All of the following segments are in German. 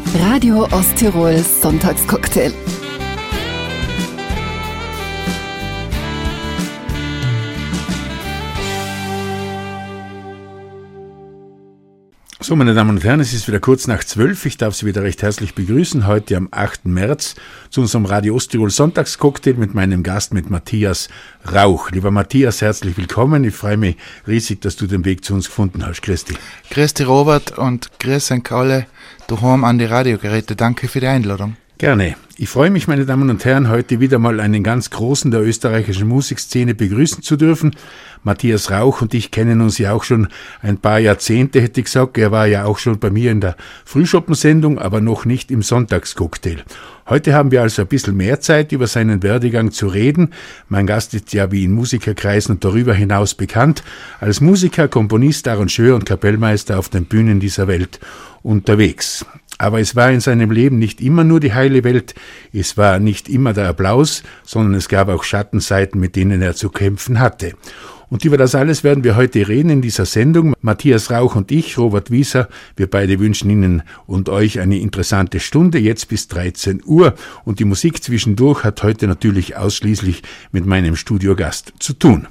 Radio Osttirol Sonntagscocktail. So, meine Damen und Herren, es ist wieder kurz nach 12. Ich darf Sie wieder recht herzlich begrüßen, heute am 8. März zu unserem Radio Osttirol Sonntagscocktail mit meinem Gast, mit Matthias Rauch. Lieber Matthias, herzlich willkommen. Ich freue mich riesig, dass du den Weg zu uns gefunden hast. Grüß dich. Grüß dich, Robert, und grüß euch alle daheim an die Radiogeräte. Danke für die Einladung. Gerne. Ich freue mich, meine Damen und Herren, heute wieder mal einen ganz Großen der österreichischen Musikszene begrüßen zu dürfen. Matthias Rauch und ich kennen uns ja auch schon ein paar Jahrzehnte, hätte ich gesagt. Er war ja auch schon bei mir in der Frühschoppensendung, aber noch nicht im Sonntagscocktail. Heute haben wir also ein bisschen mehr Zeit, über seinen Werdegang zu reden. Mein Gast ist ja wie in Musikerkreisen und darüber hinaus bekannt, als Musiker, Komponist, Arrangeur und Kapellmeister auf den Bühnen dieser Welt unterwegs. Aber es war in seinem Leben nicht immer nur die heile Welt, es war nicht immer der Applaus, sondern es gab auch Schattenseiten, mit denen er zu kämpfen hatte. Und über das alles werden wir heute reden in dieser Sendung. Matthias Rauch und ich, Robert Wieser, wir beide wünschen Ihnen und euch eine interessante Stunde, jetzt bis 13 Uhr. Und die Musik zwischendurch hat heute natürlich ausschließlich mit meinem Studiogast zu tun.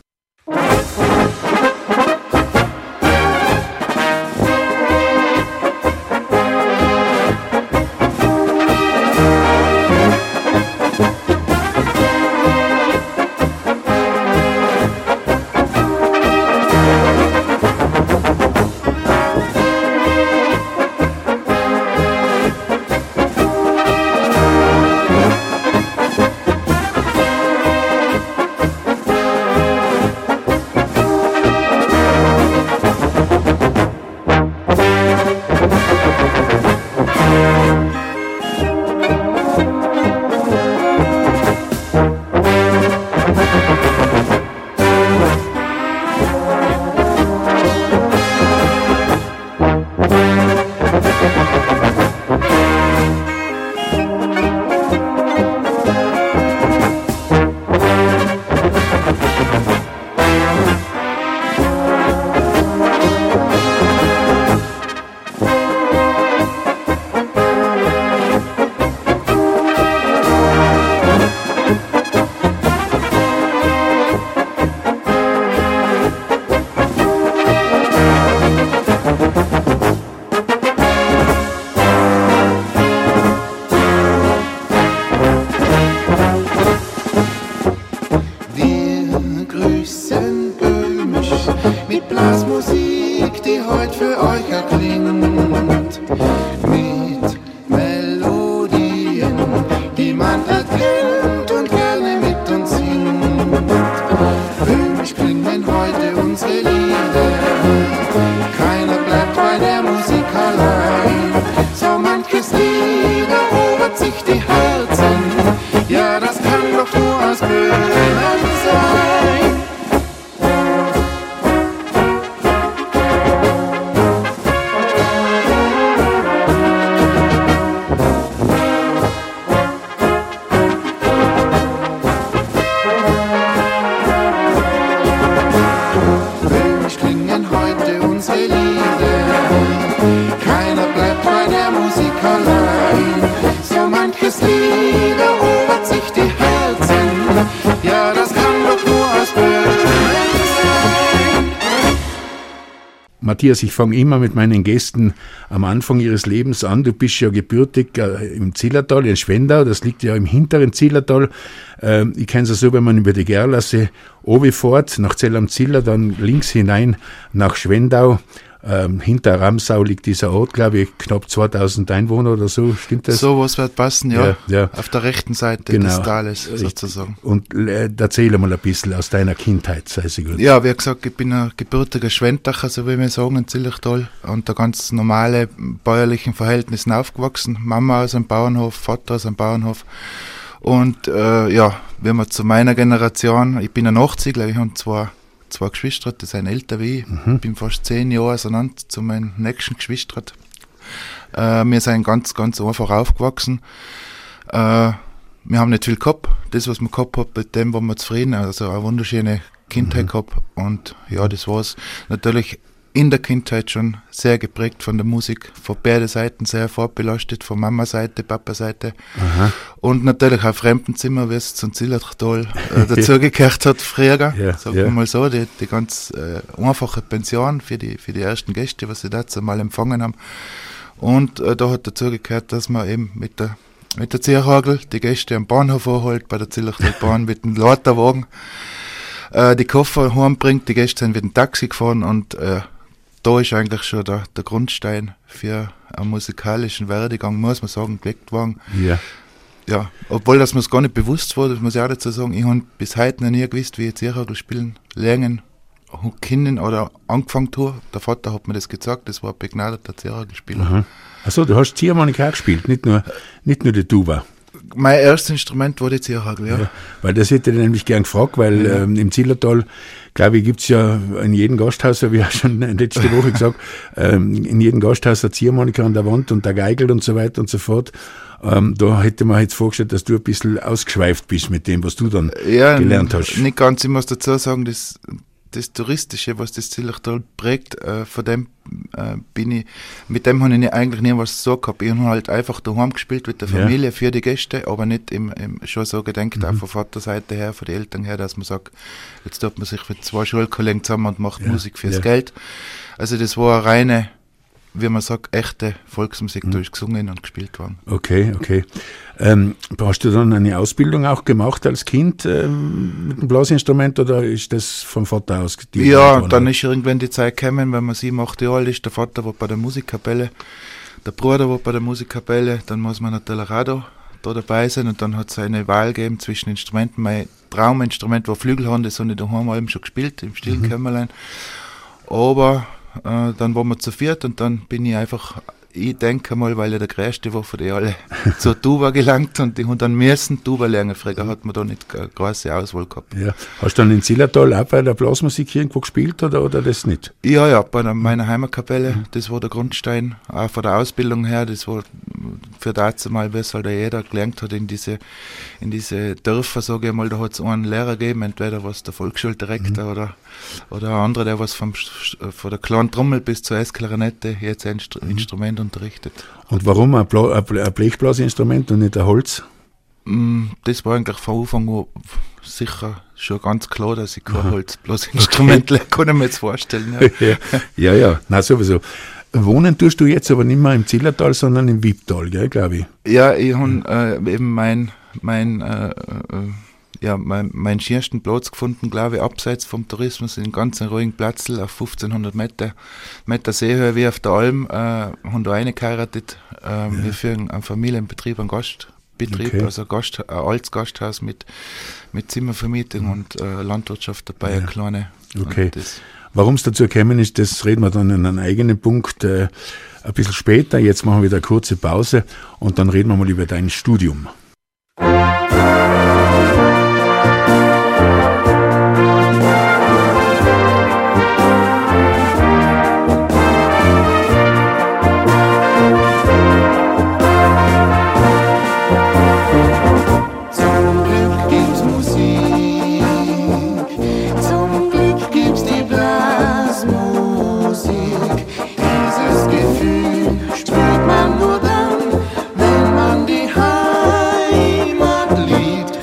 Matthias, ich fange immer mit meinen Gästen am Anfang ihres Lebens an. Du bist ja gebürtig im Zillertal, in Schwendau, das liegt ja im hinteren Zillertal. Ich kenne es ja so, wenn man über die Gerlasse runterfährt, nach Zell am Ziller, dann links hinein nach Schwendau. Hinter Ramsau liegt dieser Ort, glaube ich, knapp 2000 Einwohner oder so, stimmt das? So was wird passen, ja. Ja. Auf der rechten Seite des Tales sozusagen. Und erzähl mal ein bisschen aus deiner Kindheit, sei sie gut. Ja, wie gesagt, ich bin ein gebürtiger Schwendacher, so wie wir sagen, in Zillertal, unter ganz normalen bäuerlichen Verhältnissen aufgewachsen. Mama aus einem Bauernhof, Vater aus einem Bauernhof. Und wenn man zu meiner Generation, ich bin ein Nachziegler, ich habe zwei Geschwister, die sind älter wie ich. Ich bin fast 10 Jahre auseinander zu meinen nächsten Geschwistern. Wir sind ganz, ganz einfach aufgewachsen. Wir haben nicht viel gehabt. Das, was wir gehabt haben, mit dem waren wir zufrieden. Also eine wunderschöne Kindheit gehabt. Und ja, das war's. Natürlich in der Kindheit schon sehr geprägt von der Musik, von beiden Seiten sehr vorbelastet, von Mama-Seite, Papa-Seite. Aha. Und natürlich auch Fremdenzimmer, wie es zum Zillertal dazugekehrt hat früher, sagen wir mal so, die ganz einfache Pension für die ersten Gäste, was sie dazu mal empfangen haben. Und da hat dazugekehrt, dass man eben mit der Zierhagel die Gäste am Bahnhof anholt, bei der Zillertalbahn mit dem Leiterwagen, die Koffer heimbringt, die Gäste sind mit dem Taxi gefahren und da ist eigentlich schon der Grundstein für einen musikalischen Werdegang, muss man sagen, gelegt worden. Ja. Ja, obwohl das mir gar nicht bewusst war, das muss ich auch dazu sagen, ich habe bis heute noch nie gewusst, wie ich Zierhagel spielen, lernen, können oder angefangen habe. Der Vater hat mir das gesagt, das war ein begnadeter Zierhagelspieler. Achso, du hast Ziehharmonika auch gespielt, nicht nur die Tuba. Mein erstes Instrument war die Zierhagel, ja. Weil das hätte ich nämlich gern gefragt, weil im Zillertal, glaube ich, gibt's ja in jedem Gasthaus, habe ich auch schon letzte Woche gesagt, in jedem Gasthaus eine Ziehharmonika an der Wand und der Geigel und so weiter und so fort. Da hätte man jetzt vorgestellt, dass du ein bisschen ausgeschweift bist mit dem, was du dann gelernt hast. Nicht ganz, ich muss dazu sagen, das Touristische, was das Zillertal prägt, von dem mit dem habe ich eigentlich nie was so gehabt. Ich habe halt einfach daheim gespielt mit der Familie für die Gäste, aber nicht schon so gedenkt, auch von Vaterseite her, von den Eltern her, dass man sagt, jetzt tut man sich mit 2 Schulkollegen zusammen und macht Musik fürs Geld. Also das war eine reine, wie man sagt, echte Volksmusik, da ist gesungen und gespielt worden. Okay. Hast du dann eine Ausbildung auch gemacht als Kind mit dem Blasinstrument oder ist das vom Vater aus? Ja, dann ist irgendwann die Zeit gekommen, wenn man 7, 8 Jahre alt ist, der Vater war bei der Musikkapelle, der Bruder war bei der Musikkapelle, dann muss man natürlich auch da dabei sein und dann hat es eine Wahl gegeben zwischen Instrumenten. Mein Trauminstrument war Flügelhorn, das habe ich daheim eben schon gespielt, im stillen Kämmerlein. Aber dann waren wir zu viert und dann bin ich einfach, ich denke mal, weil ich der Größte war von denen alle, zur Tuba gelangt und die haben dann müssen Tuba lernen. Früher hat man da nicht eine große Auswahl gehabt. Ja. Hast du dann in Zillertal auch bei der Blasmusik irgendwo gespielt oder das nicht? Ja, bei meiner Heimatkapelle, das war der Grundstein, auch von der Ausbildung her, das war für dazu mal, wie es halt jeder gelernt hat in diese Dörfer, sage ich mal, da hat es einen Lehrer gegeben, entweder was der Volksschuldirektor oder ein anderer, der was von der kleinen Trommel bis zur Essklarinette jetzt ein Instrument unterrichtet. Und warum ein Blechblasinstrument und nicht ein Holz? Das war eigentlich von Anfang an sicher schon ganz klar, dass ich kein Holzblasinstrument kann ich mir jetzt vorstellen. Ja, na sowieso. Wohnen tust du jetzt aber nicht mehr im Zillertal, sondern im Wiebtal, gell, glaube ich. Ja, ich habe eben meinen schönsten Platz gefunden, glaube ich, abseits vom Tourismus, in einem ganz ruhigen Platz auf 1500 Meter Seehöhe wie auf der Alm, haben da eine geheiratet. Wir führen einen Familienbetrieb, einen Gastbetrieb, also ein altes Gasthaus mit Zimmervermietung und Landwirtschaft dabei, eine kleine. Okay. Warum es dazu gekommen ist, das reden wir dann in einem eigenen Punkt ein bisschen später. Jetzt machen wir wieder eine kurze Pause und dann reden wir mal über dein Studium. Spürt man nur dann, wenn man die Heimat liebt.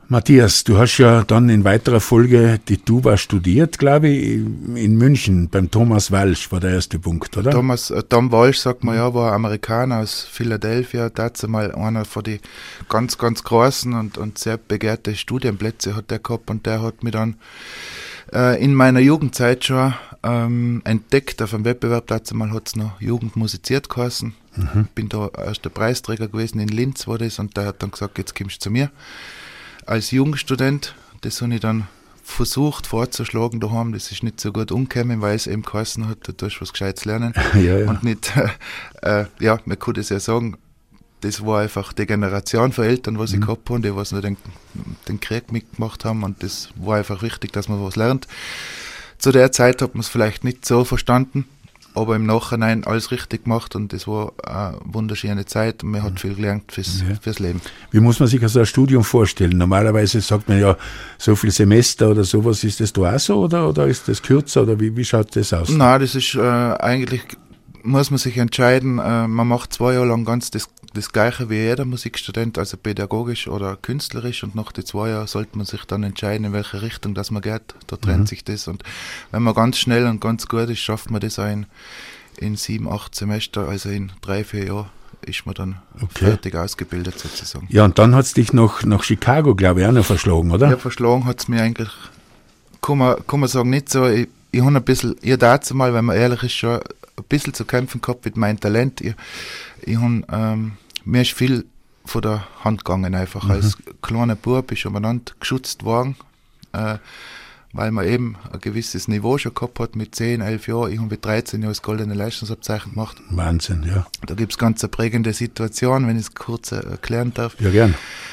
Matthias, du hast ja dann in weiterer Folge die Tuba studiert, glaube ich, in München, beim Thomas Walsch war der erste Punkt, oder? Tom Walsh, sagt man ja, war Amerikaner aus Philadelphia, dazu mal einer von die ganz, ganz großen und sehr begehrte Studienplätze hat der gehabt, und der hat mich dann in meiner Jugendzeit schon entdeckt auf einem Wettbewerb. Dazu mal hat es noch Jugend musiziert geheißen. Bin da erster Preisträger gewesen, in Linz war das, und der hat dann gesagt, jetzt kommst du zu mir als Jugendstudent. Das habe ich dann versucht vorzuschlagen daheim. Das ist nicht so gut umgekommen, weil es eben geheißen hat, du tust was Gescheites lernen. Ja. Und nicht, man kann das ja sagen, das war einfach die Generation von Eltern, was ich gehabt habe, die was noch den Krieg mitgemacht haben, und das war einfach wichtig, dass man was lernt. Zu der Zeit hat man es vielleicht nicht so verstanden, aber im Nachhinein alles richtig gemacht, und das war eine wunderschöne Zeit, und man hat viel gelernt fürs Leben. Wie muss man sich also ein Studium vorstellen? Normalerweise sagt man ja, so viel Semester oder sowas, ist das da auch so, oder ist das kürzer, oder wie schaut das aus? Nein, das ist eigentlich, muss man sich entscheiden, man macht 2 Jahre lang ganz das Gleiche wie jeder Musikstudent, also pädagogisch oder künstlerisch, und nach den 2 Jahren sollte man sich dann entscheiden, in welche Richtung das man geht. Da trennt sich das, und wenn man ganz schnell und ganz gut ist, schafft man das auch in 7, 8 Semester, also in 3, 4 Jahren ist man dann fertig ausgebildet sozusagen. Ja, und dann hat es dich nach Chicago, glaube ich, auch noch verschlagen, oder? Ja, verschlagen hat es mir eigentlich, kann man sagen, nicht so. Ich habe ein bisschen, dazu mal, wenn man ehrlich ist, schon ein bisschen zu kämpfen gehabt mit meinem Talent. Mir ist viel von der Hand gegangen einfach. Als kleiner Bub ist umeinander geschützt worden, weil man eben ein gewisses Niveau schon gehabt hat mit 10, 11 Jahren. Ich habe mit 13 Jahren das goldene Leistungsabzeichen gemacht. Wahnsinn, ja. Da gibt es ganz eine prägende Situation, wenn ich es kurz erklären darf. Ja, gern.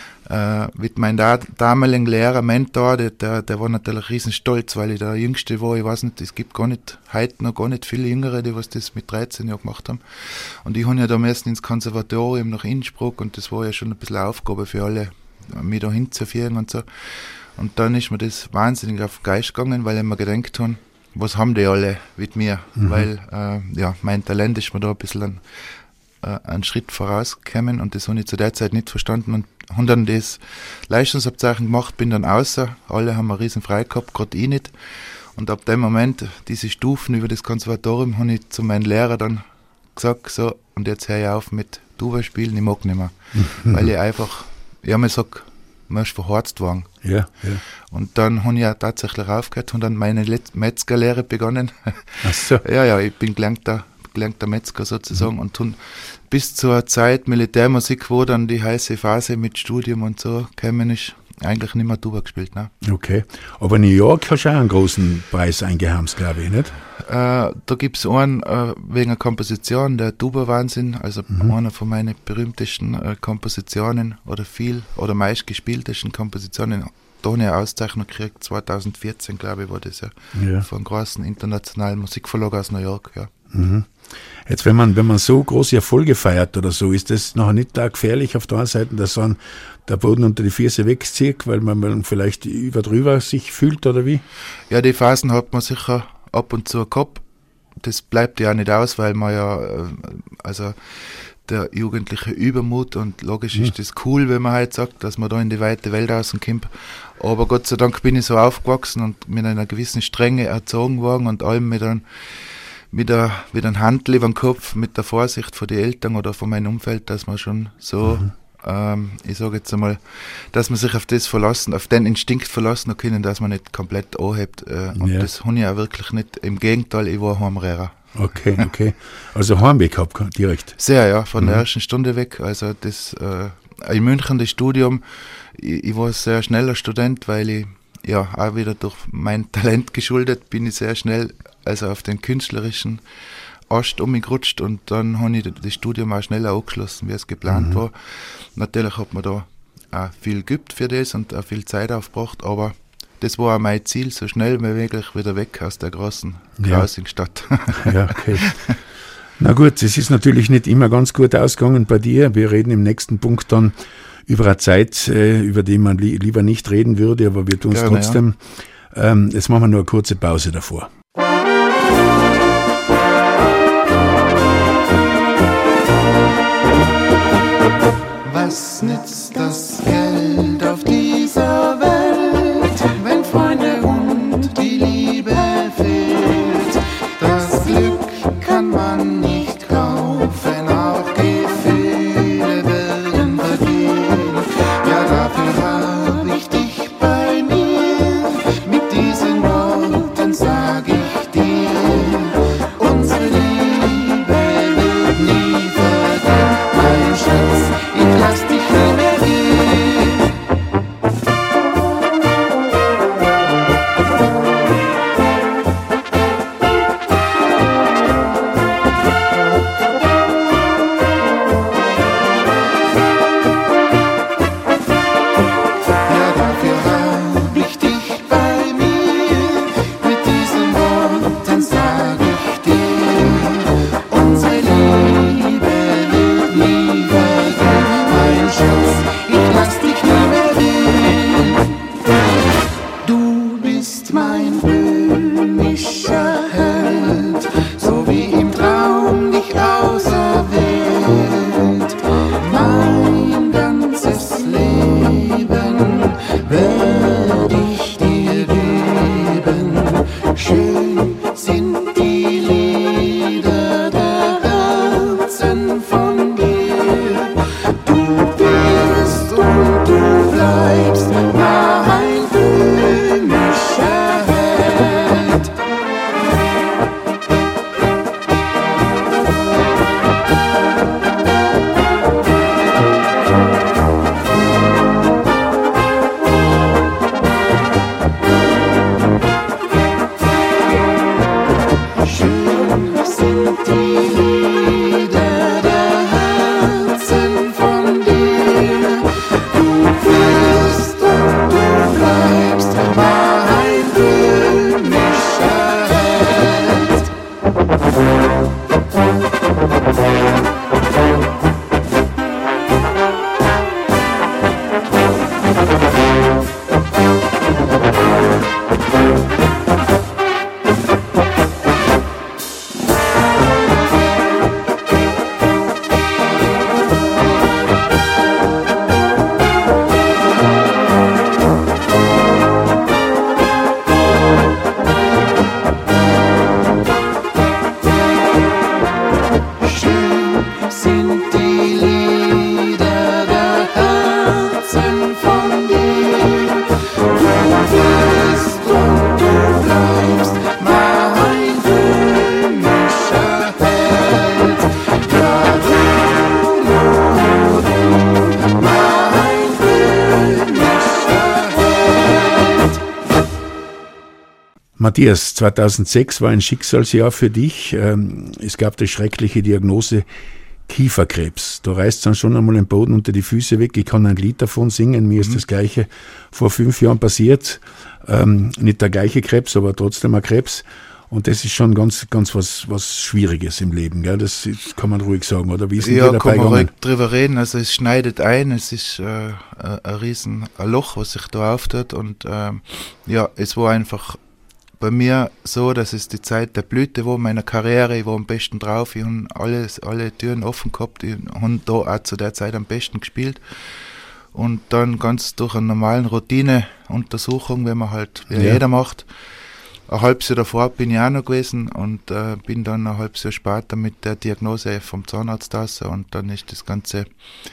Mit meinem damaligen Lehrer, Mentor, der war natürlich riesen stolz, weil ich der Jüngste war. Ich weiß nicht, es gibt heute noch gar nicht viele Jüngere, die was das mit 13 Jahren gemacht haben. Und ich habe ja da meistens ins Konservatorium nach Innsbruck, und das war ja schon ein bisschen eine Aufgabe für alle, mich da hinzuführen und so. Und dann ist mir das wahnsinnig auf den Geist gegangen, weil ich mir gedacht habe, was haben die alle mit mir? Weil, mein Talent ist mir da ein bisschen einen Schritt vorausgekommen, und das habe ich zu der Zeit nicht verstanden, und habe dann das Leistungsabzeichen gemacht, bin dann außer, alle haben einen riesen frei gehabt, gerade ich nicht, und ab dem Moment, diese Stufen über das Konservatorium, habe ich zu meinem Lehrer dann gesagt, so, und jetzt höre ich auf mit Tuba spielen, ich mag nicht mehr, weil ich einfach, man sagt, man ist verhorzt worden. Ja. Und dann habe ich auch tatsächlich aufgehört und dann meine Metzgerlehre begonnen. Ach so. Ja, ich bin gelernter Metzger sozusagen, und bis zur Zeit Militärmusik, wo dann die heiße Phase mit Studium und so gekommen ist, eigentlich nicht mehr Tuba gespielt. Ne? Okay, aber New York hast du auch einen großen Preis eingeheimst, glaube ich, nicht? Da gibt es einen wegen einer Komposition, der Tuba-Wahnsinn, also einer von meinen berühmtesten Kompositionen oder meistgespieltesten Kompositionen. Da habe ich eine Auszeichnung gekriegt, 2014, glaube ich, war das ja. Von einem großen internationalen Musikverlag aus New York, ja. Jetzt, wenn man so große Erfolge feiert oder so, ist das noch nicht da gefährlich auf der einen Seite, dass man der Boden unter die Füße wegzieht, weil man vielleicht drüber sich fühlt, oder wie? Ja, die Phasen hat man sicher ab und zu gehabt. Das bleibt ja auch nicht aus, weil man ja, also der jugendliche Übermut, und logisch ist das cool, wenn man halt sagt, dass man da in die weite Welt rauskommt. Aber Gott sei Dank bin ich so aufgewachsen und mit einer gewissen Strenge erzogen worden und allem mit einem Handel über den Kopf, mit der Vorsicht von den Eltern oder von meinem Umfeld, dass man schon so, ich sage jetzt einmal, dass man sich auf den Instinkt verlassen können, dass man nicht komplett anhebt. Und das habe ich auch wirklich nicht. Im Gegenteil, ich war Heimlehrer. Okay. Also Heimweg gehabt direkt? Sehr, ja, von der ersten Stunde weg. Also das in München das Studium, ich war ein sehr schneller Student, weil ich auch wieder durch mein Talent geschuldet bin ich sehr schnell auf den künstlerischen Ast umgerutscht, und dann habe ich das Studium auch schneller angeschlossen, wie es geplant war. Natürlich hat man da auch viel geübt für das und auch viel Zeit aufgebracht, aber das war auch mein Ziel, so schnell wie möglich wieder weg aus der großen Grausingstadt. Ja, okay. Na gut, es ist natürlich nicht immer ganz gut ausgegangen bei dir. Wir reden im nächsten Punkt dann über eine Zeit, über die man lieber nicht reden würde, aber wir tun es trotzdem. Ja. Jetzt machen wir nur eine kurze Pause davor. Was nützt das Geld auf dieser Mischer hält, so wie im Traum dich auserwählt. Mein ganzes Leben werd ich dir geben. Schön sind die Lieder der Herzen von dir. Du bist und du bleibst mein böhmischer Held. Schön sind die Lieder der Herzen von dir. Du bist und du bleibst mein böhmischer Held. Schön sind die Lieder der Herzen von dir. Du bist und du bleibst mein böhmischer Held. Ja, du, mein böhmischer Held. Matthias, 2006 war ein Schicksalsjahr für dich. Es gab die schreckliche Diagnose Kieferkrebs. Da reißt dann schon einmal den Boden unter die Füße weg. Ich kann ein Lied davon singen. Mir ist das Gleiche vor 5 Jahren passiert. Nicht der gleiche Krebs, aber trotzdem ein Krebs. Und das ist schon ganz was Schwieriges im Leben. Gell? Das kann man ruhig sagen. Oder wie ist denn dir Ja, dabei kann man ruhig gegangen? drüber reden. Also es schneidet ein, es ist ein Loch, was sich da auftut. Und ja, es war einfach bei mir so, dass es die Zeit der Blüte war meiner Karriere. Ich war am besten drauf. Ich habe alle Türen offen gehabt. Ich habe da auch zu der Zeit am besten gespielt. Und dann ganz durch eine normalen Routineuntersuchung, wenn man halt wie jeder macht. Ein halbes Jahr davor bin ich auch noch gewesen und bin dann ein halbes Jahr später mit der Diagnose vom Zahnarzt raus und dann ist das Ganze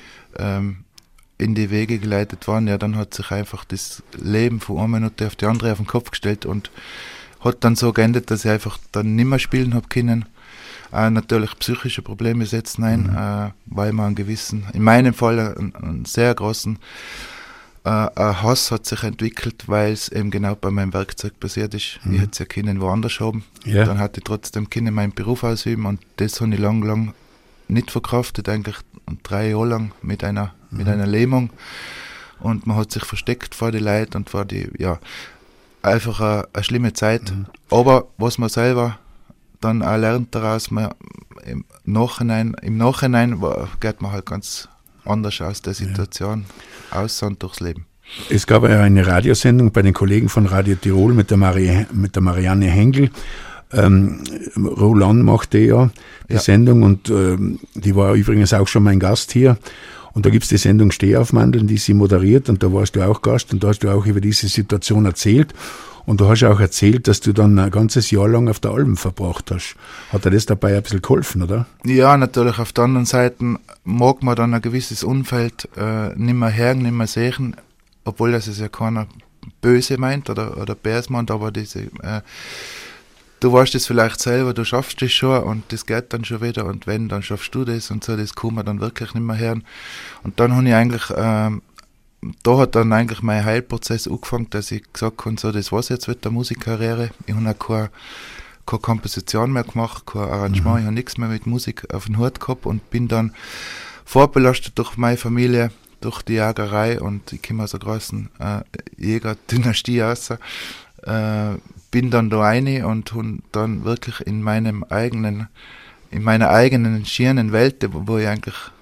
in die Wege geleitet worden. Ja, dann hat sich einfach das Leben von einer Minute auf die andere auf den Kopf gestellt und hat dann so geendet, dass ich einfach dann nicht mehr spielen habe können. Natürlich psychische Probleme setzen ein, weil man in meinem Fall einen sehr großen ein Hass hat sich entwickelt, weil es eben genau bei meinem Werkzeug passiert ist. Ich hätte es ja können woanders haben. Ja. Dann hatte ich trotzdem können meinen Beruf ausüben und das habe ich lang nicht verkraftet, eigentlich 3 Jahre lang mit einer Lähmung. Und man hat sich versteckt vor die Leute und vor die, ja, einfach eine schlimme Zeit. Aber was man selber dann auch lernt daraus, im Nachhinein geht man halt ganz anders aus der Situation aus und durchs Leben. Es gab ja eine Radiosendung bei den Kollegen von Radio Tirol mit der Marianne Hengel. Roland machte ja die Sendung und die war übrigens auch schon mein Gast hier. Und da gibt's die Sendung Stehaufmandeln, die sie moderiert und da warst du auch Gast und da hast du auch über diese Situation erzählt. Und du hast auch erzählt, dass du dann ein ganzes Jahr lang auf der Alm verbracht hast. Hat dir das dabei ein bisschen geholfen, oder? Ja, natürlich. Auf der anderen Seite mag man dann ein gewisses Umfeld nicht mehr hören, nicht mehr sehen, obwohl das es ja keiner böse meint oder böse meint, aber diese, du weißt es vielleicht selber, du schaffst das schon und das geht dann schon wieder und wenn, dann schaffst du das und so, das kann man dann wirklich nicht mehr hören. Und dann habe ich eigentlich da hat dann eigentlich mein Heilprozess angefangen, dass ich gesagt habe, so, das war's jetzt mit der Musikkarriere. Ich habe auch keine Komposition mehr gemacht, kein Arrangement, ich habe nichts mehr mit Musik auf den Hut gehabt und bin dann vorbelastet durch meine Familie, durch die Jägerei und ich komme aus einer großen Jägerdynastie raus. Bin dann da rein und dann wirklich in meiner eigenen schönen Welt, wo ich eigentlich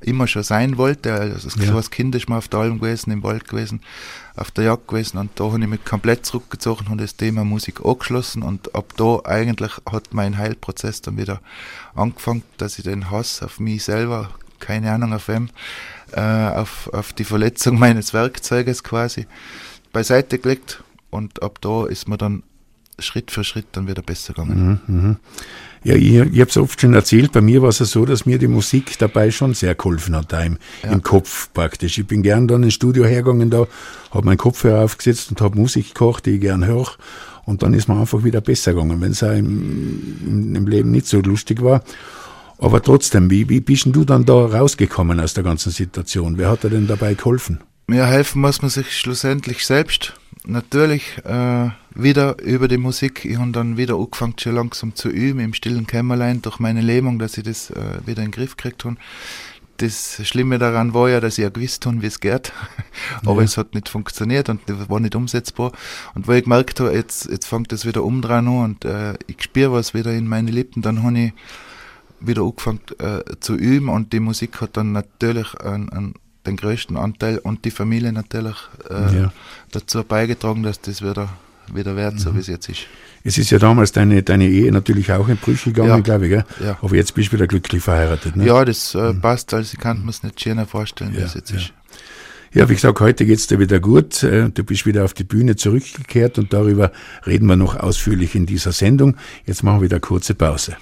immer schon sein wollte. Also als Kind ist man auf der Alm gewesen, im Wald gewesen, auf der Jagd gewesen, und da habe ich mich komplett zurückgezogen und das Thema Musik angeschlossen, und ab da eigentlich hat mein Heilprozess dann wieder angefangen, dass ich den Hass auf mich selber, keine Ahnung auf wem, auf die Verletzung meines Werkzeuges quasi beiseite gelegt, und ab da ist mir dann Schritt für Schritt dann wieder besser gegangen. Ja, ich habe es oft schon erzählt, bei mir war es ja so, dass mir die Musik dabei schon sehr geholfen hat, da im Kopf praktisch. Ich bin gern dann ins Studio hergegangen, da habe meinen Kopfhörer aufgesetzt und habe Musik gekocht, die ich gern höre, und dann ist mir einfach wieder besser gegangen, wenn es auch im Leben nicht so lustig war. Aber trotzdem, wie bist denn du dann da rausgekommen aus der ganzen Situation? Wer hat dir denn dabei geholfen? Ja, helfen muss man sich schlussendlich selbst. Natürlich wieder über die Musik. Ich habe dann wieder angefangen, schon langsam zu üben, im stillen Kämmerlein, durch meine Lähmung, dass ich das wieder in den Griff gekriegt habe. Das Schlimme daran war ja, dass ich ja gewusst habe, wie es geht, aber es hat nicht funktioniert und das war nicht umsetzbar. Und weil ich gemerkt habe, jetzt fängt das wieder umdrehen an und ich spüre was wieder in meine Lippen, dann habe ich wieder angefangen zu üben, und die Musik hat dann natürlich den größten Anteil, und die Familie natürlich dazu beigetragen, dass das wieder wird, so wie es jetzt ist. Es ist ja damals deine Ehe natürlich auch in Brüche gegangen, glaube ich, gell? Ja. Aber jetzt bist du wieder glücklich verheiratet, ne? Ja, das passt, also ich kann mir es nicht schöner vorstellen, wie es jetzt ist. Ja, wie gesagt, heute geht's dir wieder gut. Du bist wieder auf die Bühne zurückgekehrt, und darüber reden wir noch ausführlich in dieser Sendung. Jetzt machen wir wieder eine kurze Pause.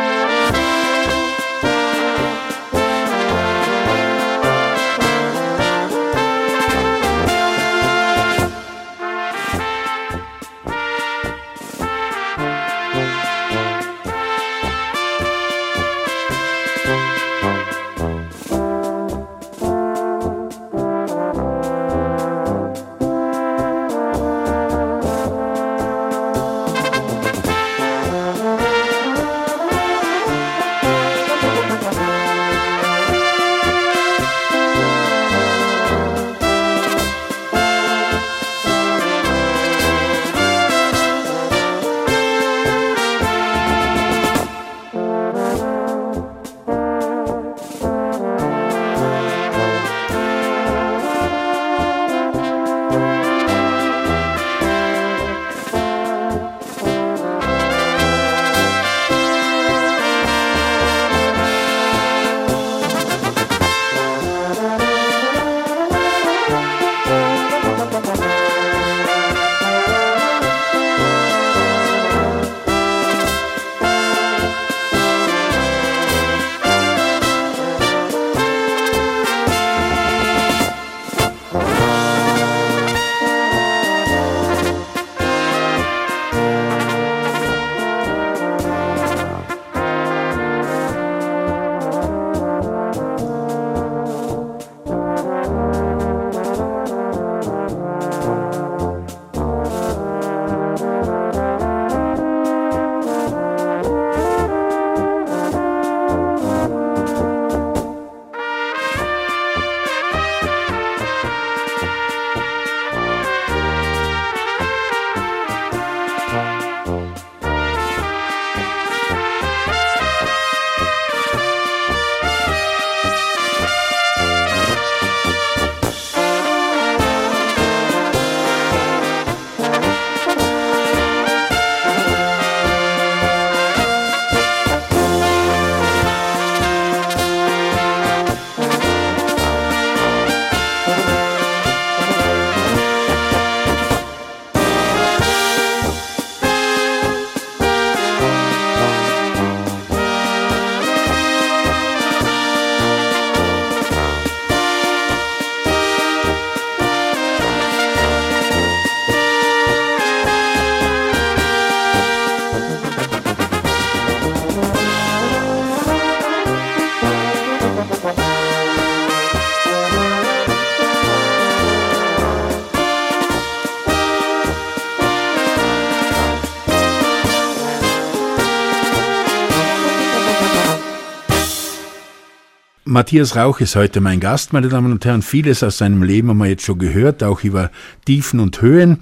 Matthias Rauch ist heute mein Gast, meine Damen und Herren. Vieles aus seinem Leben haben wir jetzt schon gehört, auch über Tiefen und Höhen.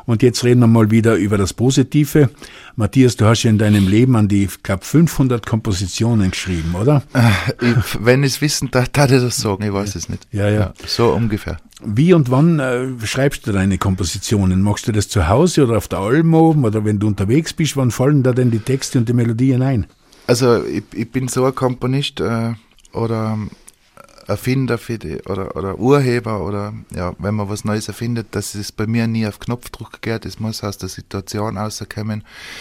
Und jetzt reden wir mal wieder über das Positive. Matthias, du hast ja in deinem Leben an die, ich glaube, 500 Kompositionen geschrieben, oder? Wenn ich es wissen darf, darf ich das sagen, ich weiß es nicht. Ja. So ungefähr. Wie und wann schreibst du deine Kompositionen? Machst du das zu Hause oder auf der Alm oben oder wenn du unterwegs bist, wann fallen da denn die Texte und die Melodien ein? Also ich bin so ein Komponist oder Erfinder oder Urheber oder ja, wenn man was Neues erfindet, dass es bei mir nie auf Knopfdruck geht, es muss aus der Situation rauskommen.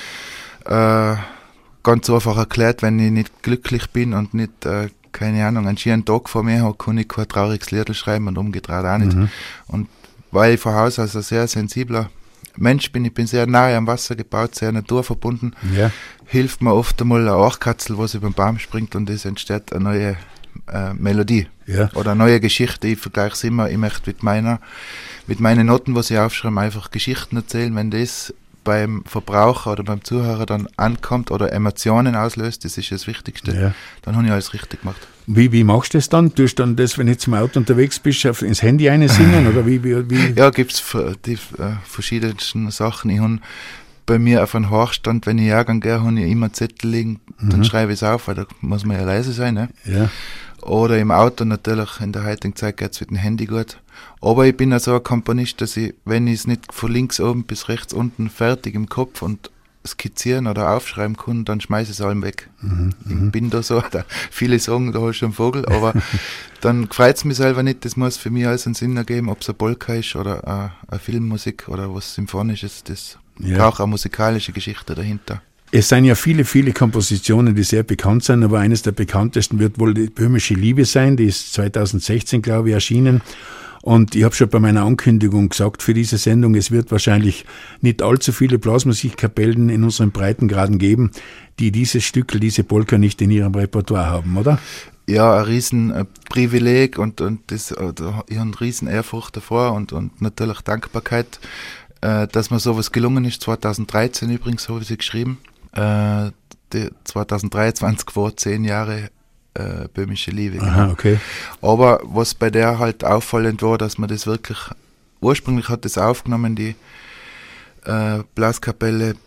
Ganz einfach erklärt, wenn ich nicht glücklich bin und nicht, keine Ahnung, einen schönen Tag vor mir habe, kann ich kein trauriges Lied schreiben und umgedreht auch nicht. Und weil ich von Haus aus ein sehr sensibler Mensch bin, ich bin sehr nahe am Wasser gebaut, sehr naturverbunden, hilft mir oft einmal eine Achkatzel, was über den Baum springt und es entsteht eine neue Melodie oder eine neue Geschichte. Ich vergleiche es immer, ich möchte mit meinen Noten, was ich aufschreibe, einfach Geschichten erzählen. Wenn das beim Verbraucher oder beim Zuhörer dann ankommt oder Emotionen auslöst, das ist das Wichtigste, dann habe ich alles richtig gemacht. Wie machst du das dann? Tust du dann das, wenn du zum Auto unterwegs bist, ins Handy einsingen oder wie? Ja, gibt es die verschiedensten Sachen. Ich habe bei mir auf einem Hochstand, wenn ich jagen gehe, habe ich immer Zettel liegen, dann schreibe ich es auf, weil da muss man ja leise sein. Ne? Ja. Oder im Auto natürlich, in der heutigen Zeit geht es mit dem Handy gut. Aber ich bin ja so ein Komponist, dass ich, wenn ich es nicht von links oben bis rechts unten fertig im Kopf und skizzieren oder aufschreiben kann, dann schmeiße ich es allem weg. Ich bin da so, viele sagen, da hast du einen Vogel, aber dann freut es mich selber nicht, das muss für mich alles einen Sinn ergeben, ob es eine Polka ist oder eine Filmmusik oder was Symphonisches, das braucht eine musikalische Geschichte dahinter. Es sind ja viele, viele Kompositionen, die sehr bekannt sind, aber eines der bekanntesten wird wohl die Böhmische Liebe sein, die ist 2016, glaube ich, erschienen. Und ich habe schon bei meiner Ankündigung gesagt für diese Sendung, es wird wahrscheinlich nicht allzu viele Blasmusikkapellen in unseren Breitengraden geben, die dieses Stück, diese Polka nicht in ihrem Repertoire haben, oder? Ja, ein Riesenprivileg und das, ich habe eine riesen Ehrfurcht davor und natürlich Dankbarkeit, dass mir sowas gelungen ist. 2013 übrigens habe ich sie geschrieben. 2023 war 10 Jahre Böhmische Liebe. Genau. Aha, okay. Aber was bei der halt auffallend war, dass man das wirklich, ursprünglich hat das aufgenommen, die Blaskapelle,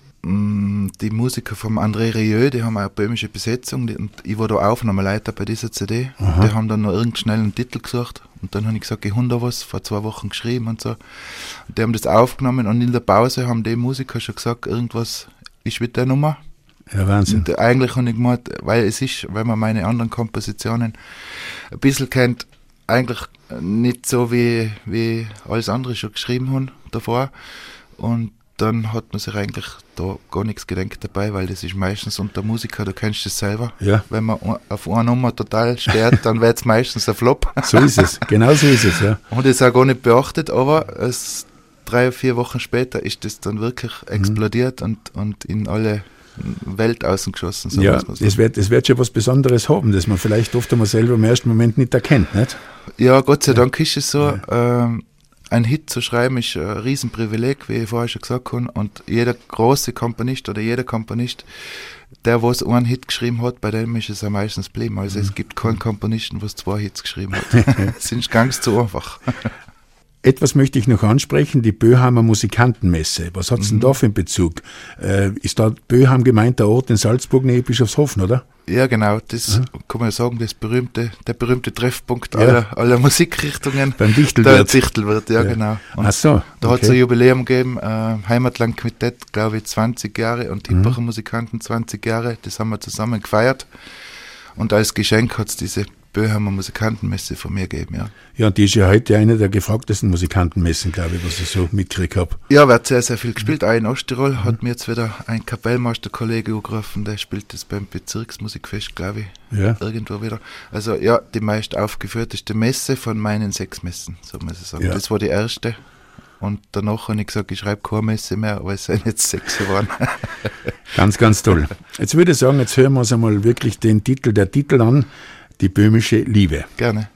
die Musiker vom André Rieu, die haben eine böhmische Besetzung und ich war da Aufnahmeleiter bei dieser CD. Aha. Die haben dann noch irgendeinen schnellen Titel gesucht und dann habe ich gesagt, ich habe da was vor 2 Wochen geschrieben und so. Und die haben das aufgenommen und in der Pause haben die Musiker schon gesagt, irgendwas ist mit der Nummer. Ja, Wahnsinn. Und eigentlich habe ich gemeint, weil es ist, wenn man meine anderen Kompositionen ein bisschen kennt, eigentlich nicht so wie alles andere schon geschrieben haben davor. Und dann hat man sich eigentlich da gar nichts gedenkt dabei, weil das ist meistens unter Musiker, du kennst das selber. Ja. Wenn man auf eine Nummer total steht, dann wird es meistens ein Flop. So ist es, genau so ist es, ja. Und das auch gar nicht beachtet, aber 3 oder 4 Wochen später ist das dann wirklich explodiert und in alle Welt außen geschossen. So ja, muss man sagen. es wird schon was Besonderes haben, das man vielleicht oft einmal selber im ersten Moment nicht erkennt, nicht? Ja, Gott sei Dank ist es so. Ein Hit zu schreiben ist ein Riesenprivileg, wie ich vorher schon gesagt habe. Und jeder große Komponist oder jeder Komponist, der was einen Hit geschrieben hat, bei dem ist es am meisten geblieben. Also es gibt keinen Komponisten, was 2 Hits geschrieben hat. Das ist ganz zu einfach. Etwas möchte ich noch ansprechen, die Böheimer Musikantenmesse. Was hat es denn da für einen Bezug? Ist da Böheim gemeint, der Ort in Salzburg, nähe Bischofshofen, oder? Ja, genau, das kann man sagen, der berühmte Treffpunkt aller Musikrichtungen. Beim Dichtelwirt. Der Dichtelwirt, ja, genau. Und ach so, da hat es ein Jubiläum gegeben, Heimatland Quintett, glaube ich, 20 Jahre und Hippacher Musikanten 20 Jahre, das haben wir zusammen gefeiert. Und als Geschenk hat es diese Böheimer Musikantenmesse von mir gegeben, ja. Ja, und die ist ja heute eine der gefragtesten Musikantenmessen, glaube ich, was ich so mitgekriegt habe. Ja, wird sehr, sehr viel gespielt. Auch in Osttirol hat mir jetzt wieder ein Kapellmeisterkollege angerufen, der spielt das beim Bezirksmusikfest, glaube ich, irgendwo wieder. Also ja, die meist aufgeführteste Messe von meinen 6 Messen, so muss ich sagen. Ja. Das war die erste. Und danach habe ich gesagt, ich schreibe keine Messe mehr, aber es sind jetzt 6 geworden. Ganz, ganz toll. Jetzt würde ich sagen, jetzt hören wir uns einmal wirklich der Titel an, die Böhmische Liebe. Gerne.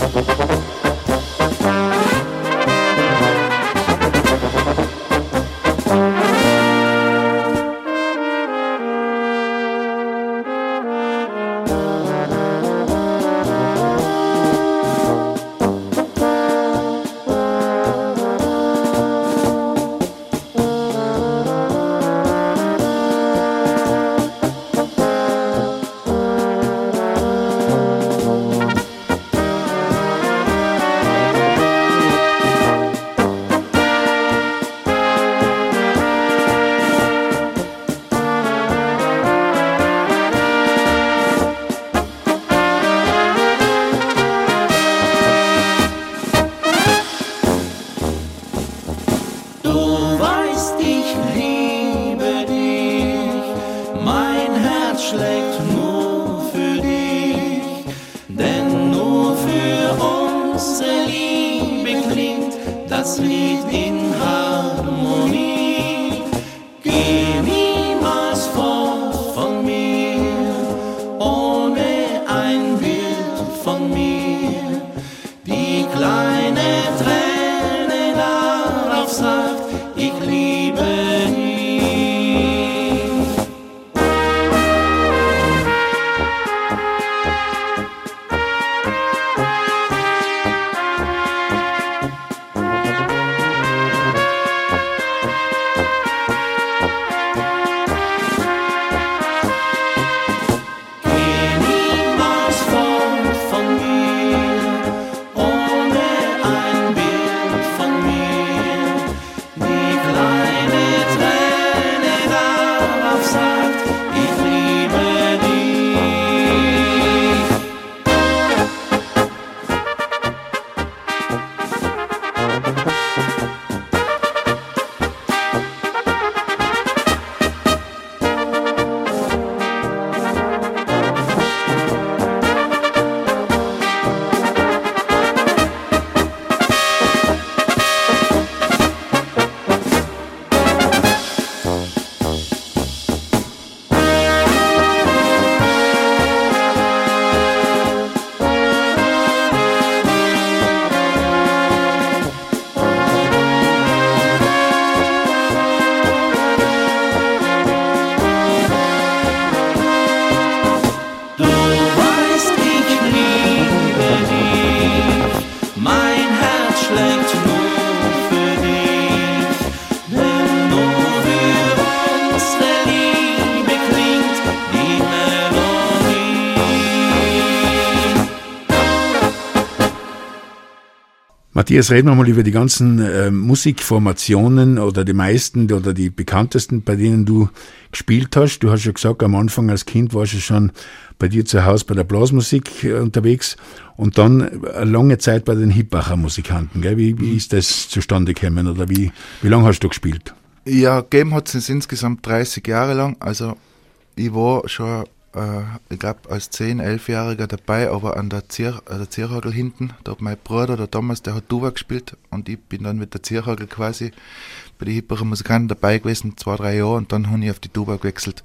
Matthias, reden wir mal über die ganzen Musikformationen oder die meisten oder die bekanntesten, bei denen du gespielt hast. Du hast ja gesagt, am Anfang als Kind warst du schon bei dir zu Hause bei der Blasmusik unterwegs und dann eine lange Zeit bei den Hippacher Musikanten. Gell? Wie ist das zustande gekommen oder wie lange hast du gespielt? Ja, gegeben hat es insgesamt 30 Jahre lang. Also ich war schon, ich glaube, als 10-, 11-Jähriger dabei, aber an der Zierhagel hinten. Da hat mein Bruder, der Thomas, der hat Tuba gespielt und ich bin dann mit der Zierhagel quasi bei den Hippacher Musikanten dabei gewesen, 2-3 Jahre, und dann habe ich auf die Tuba gewechselt.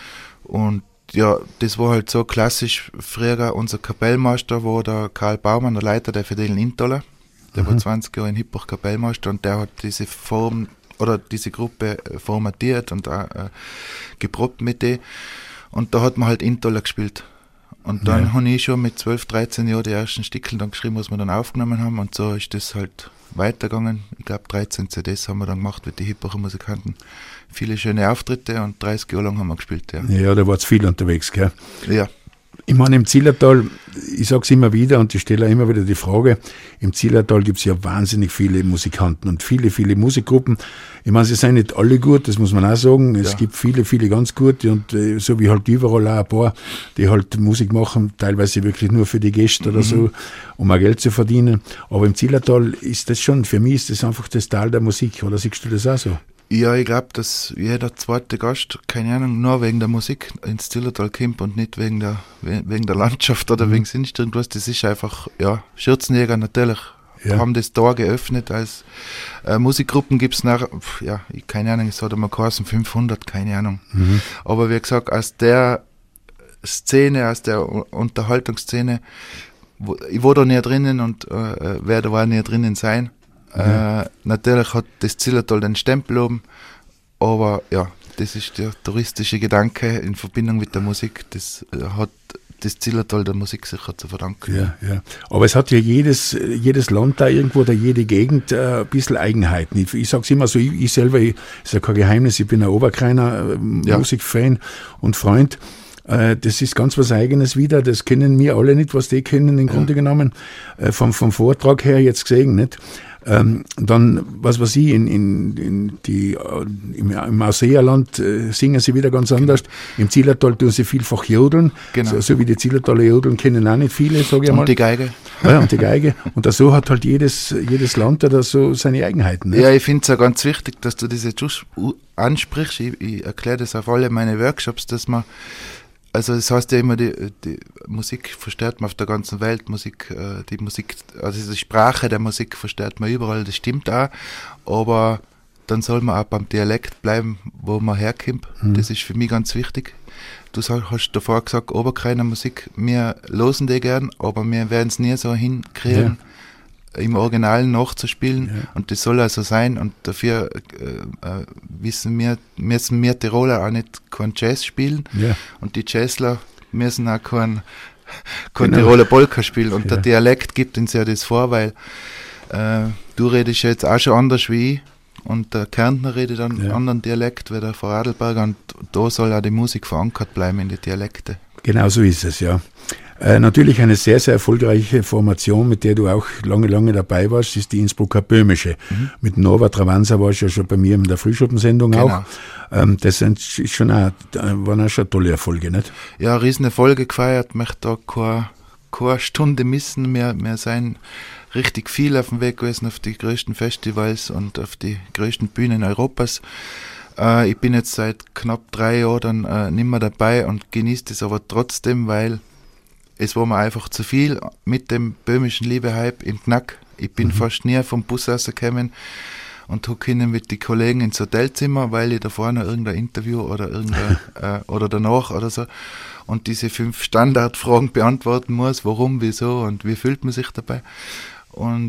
Und ja, das war halt so klassisch. Früher unser Kapellmeister war der Karl Baumann, der Leiter der Fidelen Intola. Der war 20 Jahre in Hippach Kapellmeister und der hat diese Form oder diese Gruppe formatiert und auch geprobt mit denen. Und da hat man halt Intola gespielt. Und dann habe ich schon mit 12, 13 Jahren die ersten Stickel dann geschrieben, was wir dann aufgenommen haben. Und so ist das halt weitergegangen. Ich glaube, 13 CDs haben wir dann gemacht mit den Hippacher Musikanten. Viele schöne Auftritte und 30 Jahre lang haben wir gespielt. Ja, da war es viel unterwegs, gell? Ja. Ich meine, im Zillertal, ich sage es immer wieder und ich stelle auch immer wieder die Frage, im Zillertal gibt es ja wahnsinnig viele Musikanten und viele, viele Musikgruppen. Ich meine, sie sind nicht alle gut, das muss man auch sagen. Es gibt viele, viele ganz gute und so wie halt überall auch ein paar, die halt Musik machen, teilweise wirklich nur für die Gäste oder so, um auch Geld zu verdienen. Aber im Zillertal ist das schon, für mich ist das einfach das Tal der Musik, oder siehst du das auch so? Ja, ich glaube, dass jeder zweite Gast, keine Ahnung, nur wegen der Musik ins Zillertal kommt und nicht wegen der Landschaft oder wegen sonst irgendwas. Das ist einfach, ja, Schürzenjäger natürlich haben das Tor geöffnet. Als Musikgruppen gibt es nach, ja, keine Ahnung, es hat einmal geheißen 500, keine Ahnung. Aber wie gesagt, aus der Szene, aus der Unterhaltungsszene Ich war da näher drinnen und werde da auch näher drinnen sein. Natürlich hat das Zillertal den Stempel oben, aber ja, das ist der touristische Gedanke in Verbindung mit der Musik, das hat das Zillertal der Musik sicher zu verdanken. Ja. Aber es hat ja jedes Land da irgendwo oder jede Gegend ein bisschen Eigenheiten. Ich sage es immer so, ich selber, ist ja kein Geheimnis, ich bin ein Oberkreiner Musikfan und Freund. Das ist ganz was Eigenes wieder, das kennen wir alle nicht, was die kennen im Grunde genommen, vom Vortrag her jetzt gesehen, nicht? Dann, was weiß ich, im Ausseerland singen sie wieder ganz anders. Im Zillertal tun sie vielfach jodeln. Genau. So wie die Zillertaler jodeln kennen auch nicht viele, sage ich mal. Und die Geige. Ja, und die Geige. Und so hat halt jedes Land da so seine Eigenheiten. Ne? Ja, ich finde es auch ganz wichtig, dass du das jetzt ansprichst. Ich erkläre das auf alle meine Workshops, dass man, also das heißt ja immer, die Musik versteht man auf der ganzen Welt, die Musik, also die Sprache der Musik versteht man überall, das stimmt auch, aber dann soll man auch beim Dialekt bleiben, wo man herkommt. Das ist für mich ganz wichtig. Du hast davor gesagt, Oberkreiner Musik, wir losen die gern, aber wir werden es nie so hinkriegen, im Original nachzuspielen, und das soll also sein, und dafür müssen wir Tiroler auch nicht kein Jazz spielen, und die Jazzler müssen auch kein Tiroler Polka spielen, und der Dialekt gibt uns ja das vor, weil du redest jetzt auch schon anders wie ich, und der Kärntner redet einen anderen Dialekt wie der Vorarlberger, und da soll auch die Musik verankert bleiben in die Dialekte. Genau so ist es, ja. Natürlich eine sehr, sehr erfolgreiche Formation, mit der du auch lange, lange dabei warst, ist die Innsbrucker Böhmische. Mit Norbert Travanza warst du ja schon bei mir in der Frühschoppensendung auch. Das waren auch schon tolle Erfolge, nicht? Ja, Riesenerfolge gefeiert, möchte da keine Stunde missen. Wir sind richtig viel auf dem Weg gewesen, auf die größten Festivals und auf die größten Bühnen Europas. Ich bin jetzt seit knapp 3 Jahren dann nicht mehr dabei und genieße das aber trotzdem, weil es war mir einfach zu viel mit dem böhmischen Liebehype im Knack. Ich bin fast nie vom Bus rausgekommen und hocke hin mit den Kollegen ins Hotelzimmer, weil ich da vorne irgendein Interview oder oder danach oder so und diese 5 Standardfragen beantworten muss, warum, wieso und wie fühlt man sich dabei. Und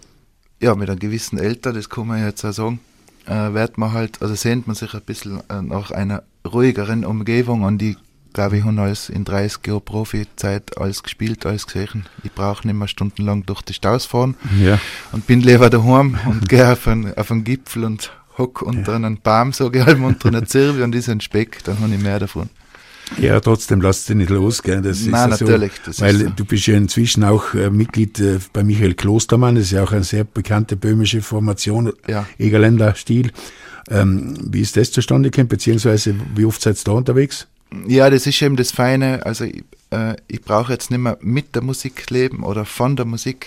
mit einem gewissen Alter, das kann man jetzt auch sagen, wird man halt, also sehnt man sich ein bisschen nach einer ruhigeren Umgebung, und ich glaube, ich habe alles in 30 Jahren Profizeit alles gespielt, alles gesehen. Ich brauche nicht mehr stundenlang durch die Staus fahren und bin lieber daheim und gehe auf einen Gipfel und hocke unter einem Baum, sage ich halt, unter einer Zirbe und ist ein Speck, dann habe ich mehr davon. Ja, trotzdem lasst dich nicht los, gell? Das Nein, ist natürlich. So, weil so. Du bist ja inzwischen auch Mitglied bei Michael Klostermann, das ist ja auch eine sehr bekannte böhmische Formation, Egerländer Stil. Wie ist das zustande gekommen, beziehungsweise wie oft seid ihr da unterwegs? Ja, das ist eben das Feine, also ich brauche jetzt nicht mehr mit der Musik leben oder von der Musik.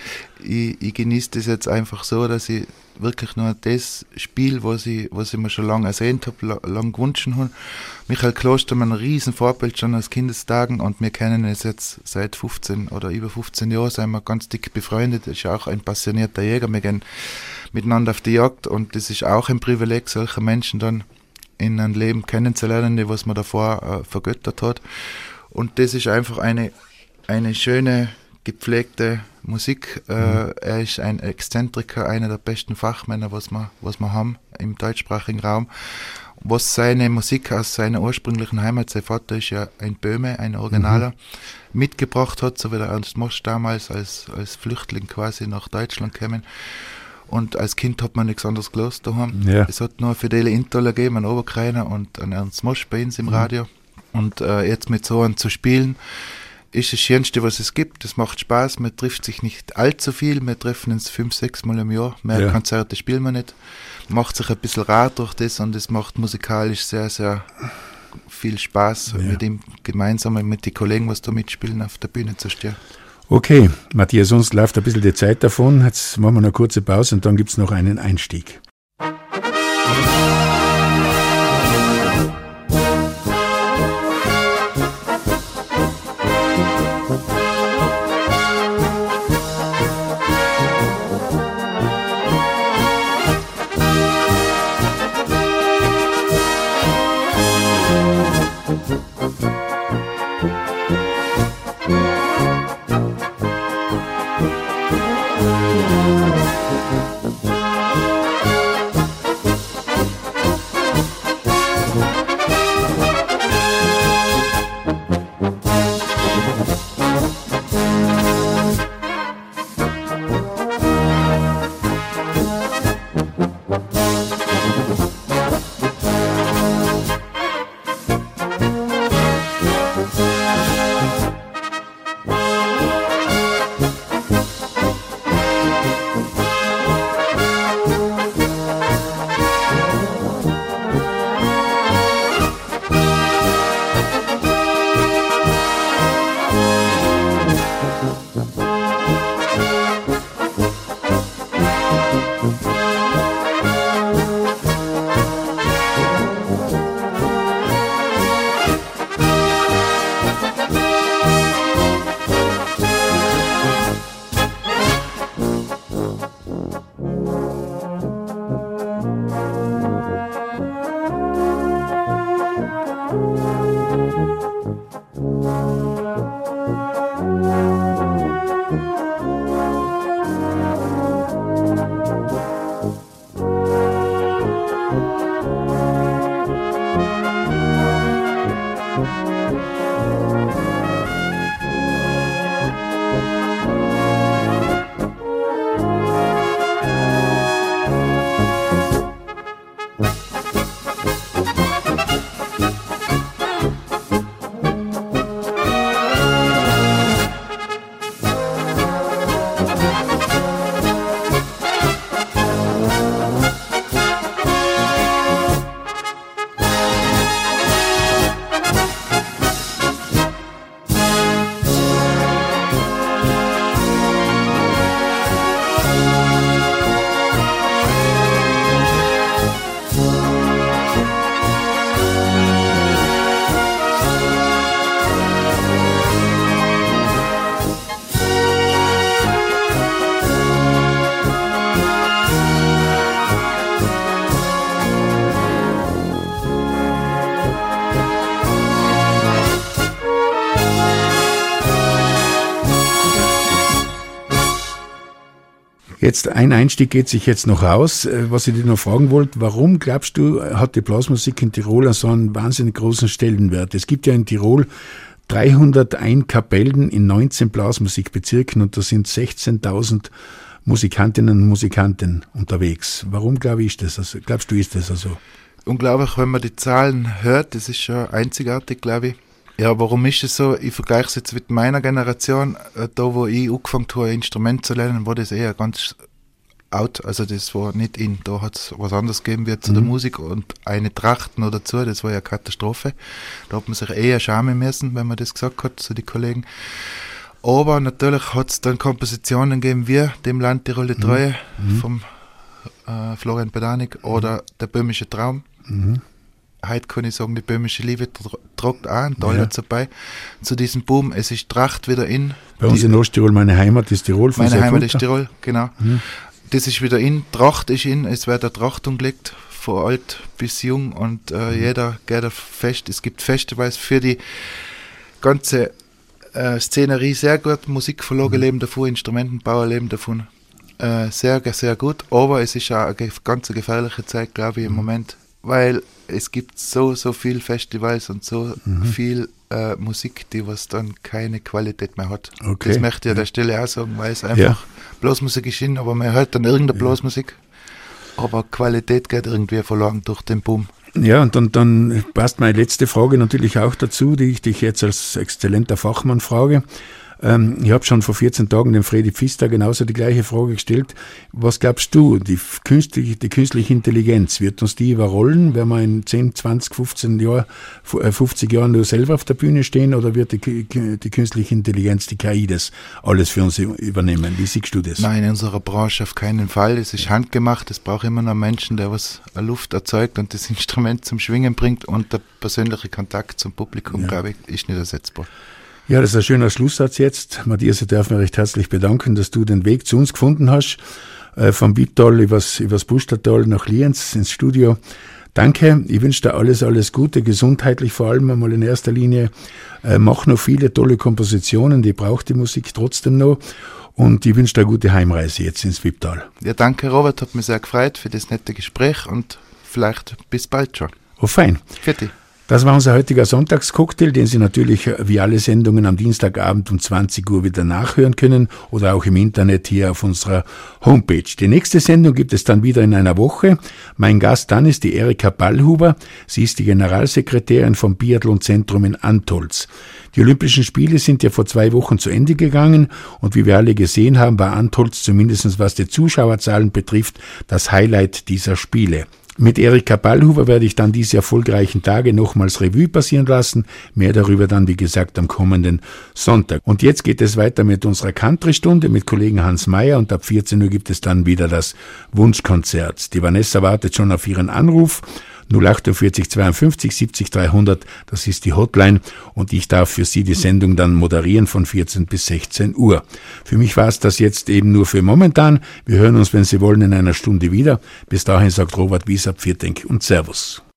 Ich genieße das jetzt einfach so, dass ich wirklich nur das spiele, was ich mir schon lange ersehnt habe, lange gewünscht habe. Michael Klostermann, ein riesen Vorbild schon aus Kindestagen, und wir kennen es jetzt seit 15 oder über 15 Jahren, sind wir ganz dick befreundet. Er ist auch ein passionierter Jäger, wir gehen miteinander auf die Jagd, und das ist auch ein Privileg, solche Menschen dann in ein Leben kennenzulernen, was man davor vergöttert hat. Und das ist einfach eine schöne, gepflegte Musik. Er ist ein Exzentriker, einer der besten Fachmänner, was wir haben im deutschsprachigen Raum. Was seine Musik aus seiner ursprünglichen Heimat, sein Vater ist ja ein Böhme, ein Originaler, mitgebracht hat, so wie der Ernst Mosch damals als Flüchtling quasi nach Deutschland gekommen. Und als Kind hat man nichts anderes gehört daheim. Ja. Es hat nur Fidele Intoller gegeben, einen Oberkreiner und einen Ernst Mosch bei uns im Radio. Und jetzt mit so einem zu spielen, ist das Schönste, was es gibt. Es macht Spaß, man trifft sich nicht allzu viel, wir treffen uns 5-6 Mal im Jahr. Mehr Konzerte spielen wir nicht. Macht sich ein bisschen rar durch das, und es macht musikalisch sehr, sehr viel Spaß, mit ihm gemeinsam mit den Kollegen, was da mitspielen, auf der Bühne zu stehen. Okay, Matthias, uns läuft ein bisschen die Zeit davon. Jetzt machen wir eine kurze Pause und dann gibt es noch einen Einstieg. Jetzt ein Einstieg geht sich jetzt noch aus. Was ich dir noch fragen wollte, warum glaubst du, hat die Blasmusik in Tirol so einen wahnsinnig großen Stellenwert? Es gibt ja in Tirol 301 Kapellen in 19 Blasmusikbezirken und da sind 16.000 Musikantinnen und Musikanten unterwegs. Warum glaubst du, ist das also? Unglaublich, wenn man die Zahlen hört, das ist schon einzigartig, glaube ich. Ja, warum ist es so? Ich vergleiche es jetzt mit meiner Generation, da wo ich angefangen habe, ein Instrument zu lernen, war das eher ganz out, also das war nicht in, da hat es was anderes gegeben wie zu der Musik und eine Tracht noch dazu, das war ja eine Katastrophe. Da hat man sich eher schämen müssen, wenn man das gesagt hat, zu den Kollegen. Aber natürlich hat es dann Kompositionen gegeben wie dem Land Tirol Treue vom Florian Pedanik oder der Böhmische Traum. Heute kann ich sagen, die Böhmische Liebe tragt auch einen Teil dazu bei. Zu diesem Boom, es ist Tracht wieder in. Bei uns in Osttirol, meine Heimat ist Tirol. Meine Heimat ist Tirol, genau. Das ist wieder in, Tracht ist in, es wird eine Tracht umgelegt, von alt bis jung und jeder geht auf Fest. Es gibt Festivals für die ganze Szenerie sehr gut. Musikverlage leben davon, Instrumentenbauer leben davon. Sehr, sehr gut, aber es ist auch eine ganz gefährliche Zeit, glaube ich, im Moment, weil es gibt so viel Festivals und so viel Musik, die was dann keine Qualität mehr hat. Okay. Das möchte ich an der Stelle auch sagen, weil es einfach Blasmusik ist hin, aber man hört dann irgendeine Blasmusik, aber Qualität geht irgendwie verloren durch den Boom. Ja, und dann passt meine letzte Frage natürlich auch dazu, die ich dich jetzt als exzellenter Fachmann frage. Ich habe schon vor 14 Tagen dem Fredi Pfister genauso die gleiche Frage gestellt. Was glaubst du, die künstliche Intelligenz, wird uns die überrollen, wenn wir in 10, 20, 50 Jahren nur selber auf der Bühne stehen, oder wird die künstliche Intelligenz, die KI, das alles für uns übernehmen? Wie siehst du das? Nein, in unserer Branche auf keinen Fall. Es ist handgemacht, es braucht immer noch einen Menschen, der was Luft erzeugt und das Instrument zum Schwingen bringt, und der persönliche Kontakt zum Publikum, glaube ich, ist nicht ersetzbar. Ja, das ist ein schöner Schlusssatz jetzt. Matthias, ich darf mich recht herzlich bedanken, dass du den Weg zu uns gefunden hast, vom Biettal übers Bustertal nach Lienz ins Studio. Danke, ich wünsche dir alles Gute, gesundheitlich vor allem einmal in erster Linie. Mach noch viele tolle Kompositionen, die braucht die Musik trotzdem noch. und ich wünsche dir eine gute Heimreise jetzt ins Wipptal. Ja, danke Robert, hat mich sehr gefreut für das nette Gespräch und vielleicht bis bald schon. Oh, fein. Für dich. Das war unser heutiger Sonntagscocktail, den Sie natürlich wie alle Sendungen am Dienstagabend um 20 Uhr wieder nachhören können oder auch im Internet hier auf unserer Homepage. Die nächste Sendung gibt es dann wieder in einer Woche. Mein Gast dann ist die Erika Ballhuber. Sie ist die Generalsekretärin vom Biathlonzentrum in Antholz. Die Olympischen Spiele sind ja vor 2 Wochen zu Ende gegangen und wie wir alle gesehen haben, war Antholz zumindest was die Zuschauerzahlen betrifft das Highlight dieser Spiele. Mit Erika Ballhuber werde ich dann diese erfolgreichen Tage nochmals Revue passieren lassen. Mehr darüber dann, wie gesagt, am kommenden Sonntag. Und jetzt geht es weiter mit unserer Country-Stunde mit Kollegen Hans Mayer und ab 14 Uhr gibt es dann wieder das Wunschkonzert. Die Vanessa wartet schon auf Ihren Anruf. 048 52 70 300, das ist die Hotline und ich darf für Sie die Sendung dann moderieren von 14 bis 16 Uhr. Für mich war es das jetzt eben nur für momentan. Wir hören uns, wenn Sie wollen, in einer Stunde wieder. Bis dahin sagt Robert Wieser, Pfirdenk und Servus.